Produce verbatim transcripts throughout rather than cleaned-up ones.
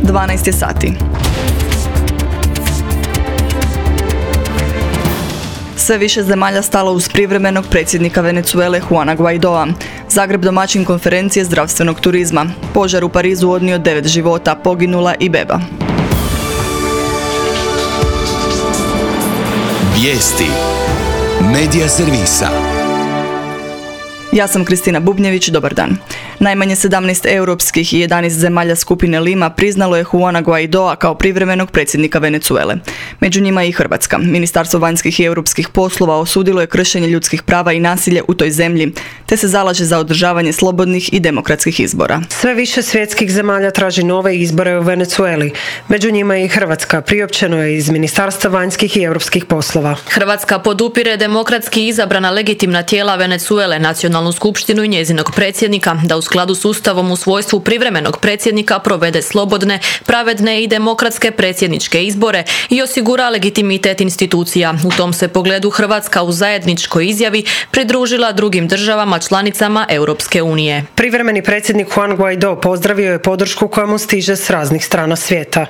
dvanaest je sati. Sve više zemalja stalo uz privremenog predsjednika Venezuele Juana Guaidoa. Zagreb domaćin konferencije zdravstvenog turizma. Požar u Parizu odnio devet života, poginula i beba. Vijesti Medija servisa. Ja sam Kristina Bubnjević, dobar dan. Najmanje sedamnaest europskih i jedanaest zemalja skupine Lima priznalo je Juana Guaidoa kao privremenog predsjednika Venezuele. Među njima i Hrvatska. Ministarstvo vanjskih i europskih poslova osudilo je kršenje ljudskih prava i nasilje u toj zemlji, te se zalaže za održavanje slobodnih i demokratskih izbora. Sve više svjetskih zemalja traži nove izbore u Venezueli. Među njima i Hrvatska, priopćeno je iz Ministarstva vanjskih i europskih poslova. Hrvatska podupire demokratski izabrana legitimna tijela Venezuele, nacionalnu skupštinu i njezinog predsjednika, da u skladu s Ustavom u svojstvu privremenog predsjednika provede slobodne, pravedne i demokratske predsjedničke izbore i osigura legitimitet institucija. U tom se pogledu Hrvatska u zajedničkoj izjavi pridružila drugim državama članicama Europske unije. Privremeni predsjednik Juan Guaido pozdravio je podršku koja mu stiže s raznih strana svijeta.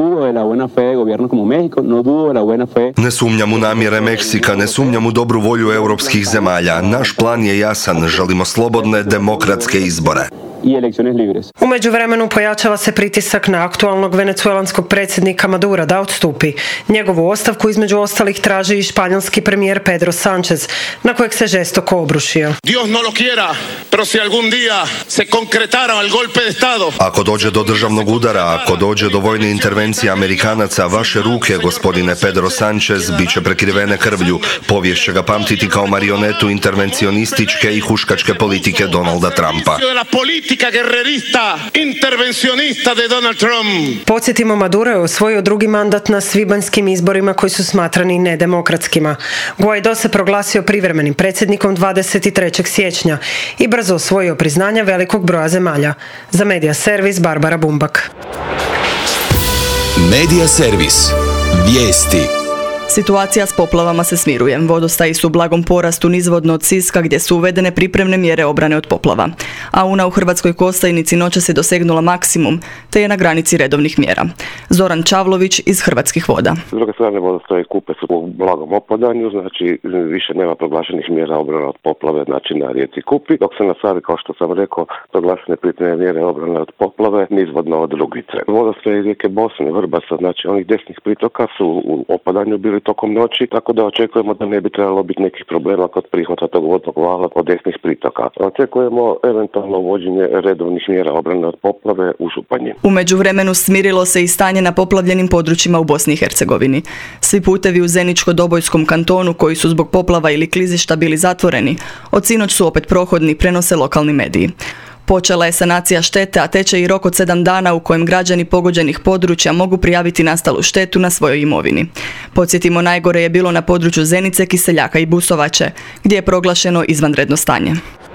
Ne sumnjam u namjere Meksika, ne sumnjam u dobru volju europskih zemalja. Naš plan je jasan, želimo slobodne, demokratske izbore. U međuvremenu pojačava se pritisak na aktualnog venecuelanskog predsjednika Madura da odstupi. Njegovu ostavku između ostalih traži i španjolski premijer Pedro Sánchez, na kojeg se žestoko obrušio. Dios no lo quiera, pero si algún día se concretara el golpe de estado. Ako dođe do državnog udara, ako dođe do vojne intervencije Amerikanaca, vaše ruke, gospodine Pedro Sánchez, bit će prekrivene krvlju. Povijest će ga pamtiti kao marionetu intervencionističke i huškačke politike Donalda Trumpa. Guerrerista, intervencionista de Donald Trump. Podsjetimo, Maduro je osvojio drugi mandat na svibanjskim izborima koji su smatrani nedemokratskima. Guaido se proglasio privremenim predsjednikom dvadeset trećeg siječnja i brzo osvojio priznanja velikog broja zemalja. Za Medija servis Barbara Bumbak. Medija servis. Vijesti. Situacija s poplavama se smiruje. Vodostaji su u blagom porastu nizvodno od Siska gdje su uvedene pripremne mjere obrane od poplava. A una u Hrvatskoj Kostajnici noćas je dosegnula maksimum, te je na granici redovnih mjera. Zoran Čavlović iz Hrvatskih voda. S druge strane, vodostaje Kupe su u blagom opadanju, znači više nema proglašenih mjera obrane od poplave, znači na rijeci Kupi, dok se na Savi, kao što sam rekao, proglašene pripremne mjere obrane od poplave nizvodno od Rugvice. Vodostaje rijeke Bosne, Vrbasa, znači onih desnih pritoka su u opadanju bili tokom noći, tako da očekujemo da ne bi trebalo biti nekih problema kod prihvata tog vodnog vala od desnih pritoka. Očekujemo eventualno uvođenje redovnih mjera obrane od poplave u Županji. U međuvremenu smirilo se i stanje na poplavljenim područjima u Bosni i Hercegovini. Svi putevi u Zeničko-Dobojskom kantonu koji su zbog poplava ili klizišta bili zatvoreni, od sinoć su opet prohodni, prenose lokalni mediji. Počela je sanacija štete, a teče i rok od sedam dana u kojem građani pogođenih područja mogu prijaviti nastalu štetu na svojoj imovini. Podsjetimo, najgore je bilo na području Zenice, Kiseljaka i Busovače, gdje je proglašeno izvanredno stanje.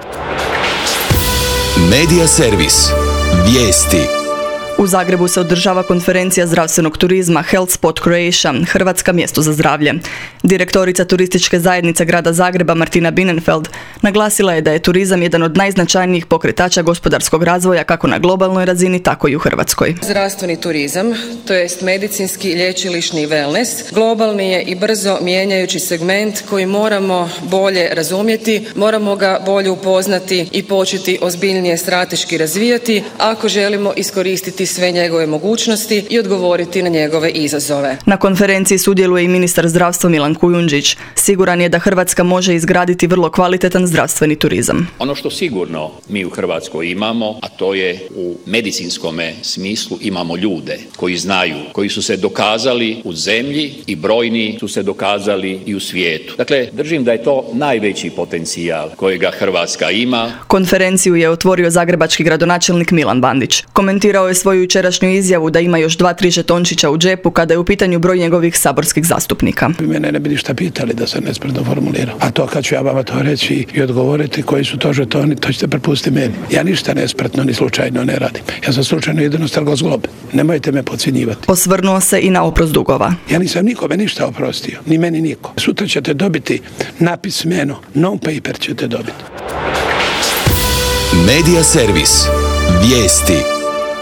Medija servis. Vijesti. U Zagrebu se održava konferencija zdravstvenog turizma Health Spot Croatia, Hrvatska mjesto za zdravlje. Direktorica turističke zajednice grada Zagreba Martina Bienenfeld naglasila je da je turizam jedan od najznačajnijih pokretača gospodarskog razvoja kako na globalnoj razini, tako i u Hrvatskoj. Zdravstveni turizam, to jest medicinski, lječilišni wellness, globalni je i brzo mijenjajući segment koji moramo bolje razumjeti, moramo ga bolje upoznati i početi ozbiljnije strateški razvijati ako želimo iskoristiti sve njegove mogućnosti i odgovoriti na njegove izazove. Na konferenciji sudjeluje i ministar zdravstva Milan Kujundžić. Siguran je da Hrvatska može izgraditi vrlo kvalitetan zdravstveni turizam. Ono što sigurno mi u Hrvatskoj imamo, a to je u medicinskom smislu imamo ljude koji znaju, koji su se dokazali u zemlji i brojni su se dokazali i u svijetu. Dakle, držim da je to najveći potencijal kojega Hrvatska ima. Konferenciju je otvorio zagrebački gradonačelnik Milan Bandić. Komentirao je svoju jučerašnju izjavu da ima još dva, tri žetončića u džepu kada je u pitanju broj njegovih saborskih zastupnika. Mene ne bi ništa pitali da se nespretno formulirao. A to kad ću ja vama to reći i odgovoriti koji su to žetoni, to ćete prepustiti meni. Ja ništa nespretno ni slučajno ne radim. Ja sam slučajno jedino strgao zglob. Nemojte me podcjenjivati. Osvrnuo se i na oprost dugova. Ja nisam nikome ništa oprostio. Ni meni niko. Sutra ćete dobiti napismeno. Non-paper ćete dobiti. Medija servis. Vijesti.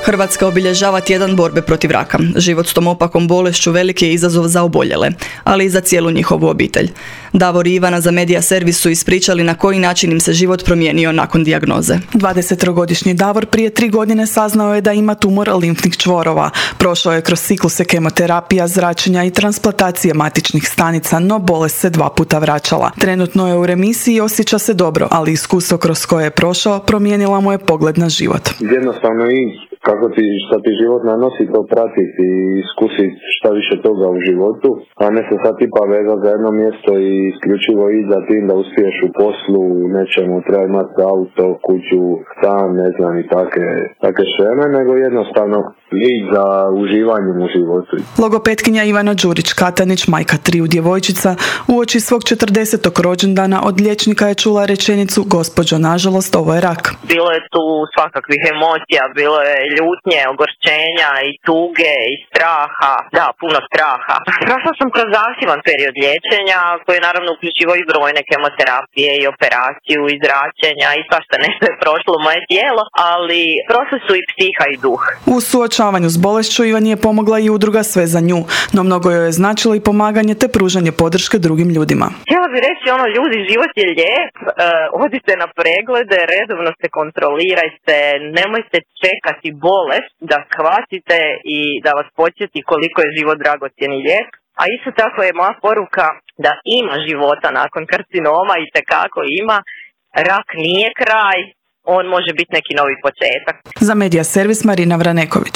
Hrvatska obilježava tjedan borbe protiv raka. Život s tom opakom bolešću veliki je izazov za oboljele, ali i za cijelu njihovu obitelj. Davor i Ivana za Medija Servis su ispričali na koji način im se život promijenio nakon dijagnoze. dvadesettrogodišnji Davor prije tri godine saznao je da ima tumor limfnih čvorova. Prošao je kroz cikluse kemoterapija, zračenja i transplantacije matičnih stanica, no bolest se dva puta vraćala. Trenutno je u remisiji i osjeća se dobro, ali iskustvo kroz koje je prošao promijenila mu je pogled na život. Jednostavno i kako ti, šta ti život nanosi, to pratiti i iskusiti šta više toga u životu, a ne se sad tipa veza za jedno mjesto i isključivo i za tim da uspiješ u poslu, nečemu, treba imati auto, kuću, stan, ne znam i take, take šeme, nego jednostavno i za uživanjem u životu. Logopetkinja Ivana Đurić-Katanić, majka triju djevojčica, uoči svog četrdesetog rođendana od liječnika je čula rečenicu: gospođo, nažalost, ovo je rak. Bilo je tu svakakvih emocija, bilo je ljutnje, ogorčenja i tuge i straha. Da, puno straha. Prošla sam kroz zahtjevan period liječenja koji je naravno uključivao i brojne kemoterapije i operaciju i zračenja i svašta nešto je prošlo moje tijelo, ali prošli su i psiha i duh. U suočavanju s bolešću Ivani je pomogla i udruga Sve za nju, no mnogo joj je značilo i pomaganje te pružanje podrške drugim ljudima. Htjela bih reći ono, ljudi, život je lijep, e, odite na preglede, redovno se kontrolirajte, nemojte čekati bolest da shvatite i da vas podsjeti koliko je život dragocjen i lijep. A isto tako je moja poruka da ima života nakon karcinoma, i tekako ima. Rak nije kraj, on može biti neki novi početak. Za Medija Servis Marina Vraneković.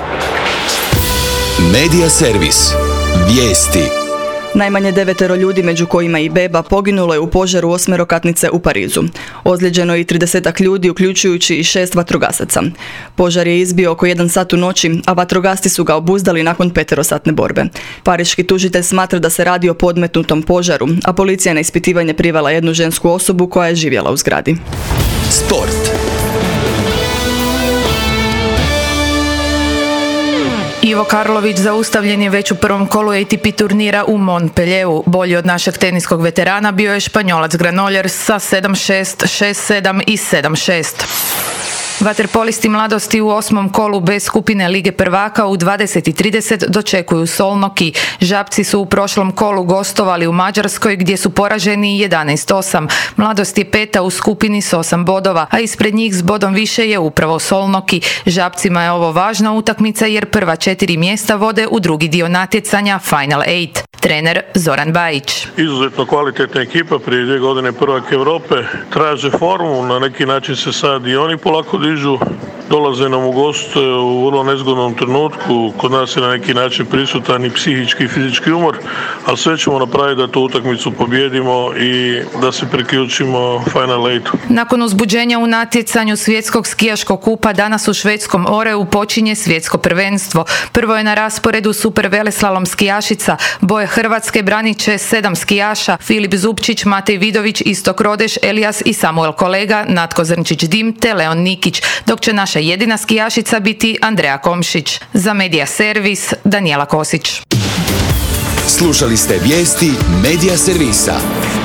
Medija Servis. Vijesti. Najmanje devetero ljudi, među kojima i beba, poginulo je u požaru osmerokatnice u Parizu. Ozlijeđeno je i tridesetak ljudi, uključujući i šest vatrogasaca. Požar je izbio oko jedan sat u noći, a vatrogasci su ga obuzdali nakon peterosatne borbe. Pariški tužitelj smatra da se radi o podmetnutom požaru, a policija na ispitivanje privela jednu žensku osobu koja je živjela u zgradi. Sport. Ivo Karlović zaustavljen je već u prvom kolu A T P turnira u Montpellieru. Bolji od našeg teniskog veterana bio je Španjolac Granollers sa sedam šest, šest sedam i sedam šest. Vaterpolisti mladosti u osmom kolu B skupine Lige prvaka u dvadeset i trideset dočekuju Solnoki. Žabci su u prošlom kolu gostovali u Mađarskoj gdje su poraženi jedanaest osam. Mladost je peta u skupini s osam bodova, a ispred njih s bodom više je upravo Solnoki. Žabcima je ovo važna utakmica jer prva četiri mjesta vode u drugi dio natjecanja Final Eight. Trener Zoran Bajić. Izuzetno kvalitetna ekipa, prije dvije godine prvak Europe, traže formu, na neki način se sad i oni polako dižu, dolaze nam u gost u vrlo nezgodnom trenutku, kod nas je na neki način prisutan i psihički i fizički umor, ali sve ćemo napraviti da tu utakmicu pobjedimo i da se priključimo Final Eightu. Nakon uzbuđenja u natjecanju svjetskog skijaškog kupa danas u švedskom Oreu počinje svjetsko prvenstvo. Prvo je na rasporedu super veleslalom skijašica. Boje Hrvatske branit će sedam skijaša: Filip Zupčić, Matej Vidović, Istok Rodeš, Elijas i Samuel Kolega, Natko Zrnčić-Dim te Leon Nikić, dok će naša jedina skijašica biti Andreja Komšić. Za Medija Servis Danijela Kosić. Slušali ste vijesti Medija Servisa.